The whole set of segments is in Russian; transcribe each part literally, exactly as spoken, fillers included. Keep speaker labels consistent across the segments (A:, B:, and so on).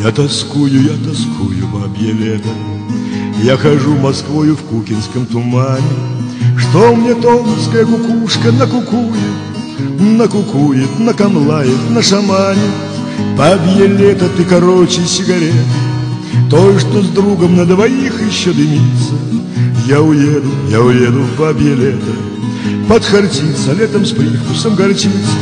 A: Я тоскую, я тоскую, бабье лето. Я хожу Москвою в кукинском тумане. Что мне томская кукушка накукует, накукует, накамлает, нашаманит. Бабье лето, ты короче сигареты, той, что с другом на двоих еще дымится. Я уеду, я уеду в бабье лето, подхартиться летом с привкусом горчицы.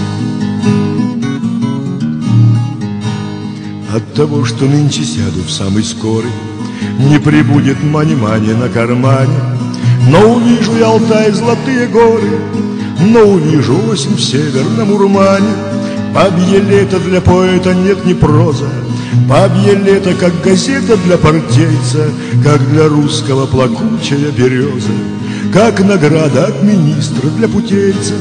A: От того, что нынче сяду в самый скорый, не прибудет мани-мани на кармане. Но увижу я Алтай, золотые горы, но увижу осень в северном Урмане. Бабье лето для поэта нет ни проза, бабье лето как газета для партийца, как для русского плакучая береза, как награда от министра для путейца.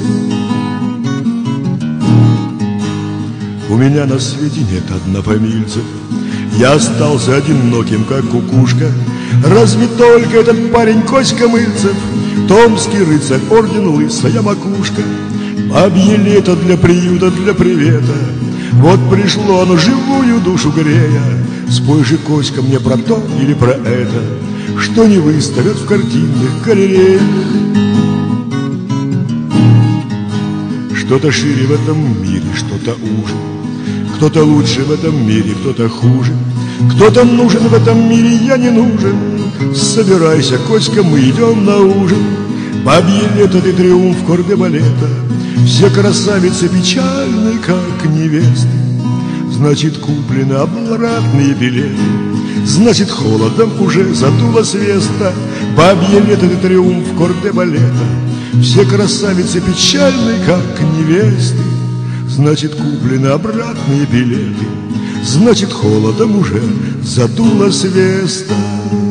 A: У меня на свете нет однофамильцев, я остался одиноким, как кукушка. Разве только этот парень Коська Мыльцев, томский рыцарь, орден лысая макушка. Бабье лето для приюта, для привета, вот пришло оно живую душу грея. Спой же, Коська, мне про то или про это, что не выставят в картинных галереях. Что-то шире в этом мире, что-то уже, кто-то лучше в этом мире, кто-то хуже, кто-то нужен в этом мире, я не нужен. Собирайся, Коська, мы идем на ужин. Бабье лето, ты триумф кордебалета, все красавицы печальны, как невесты. Значит, куплены обратные билеты, значит, холодом уже задуло свеста. Бабье лето, ты триумф кордебалета, все красавицы печальны, как невесты. Значит, куплены обратные билеты, значит, холодом уже задуло свеста.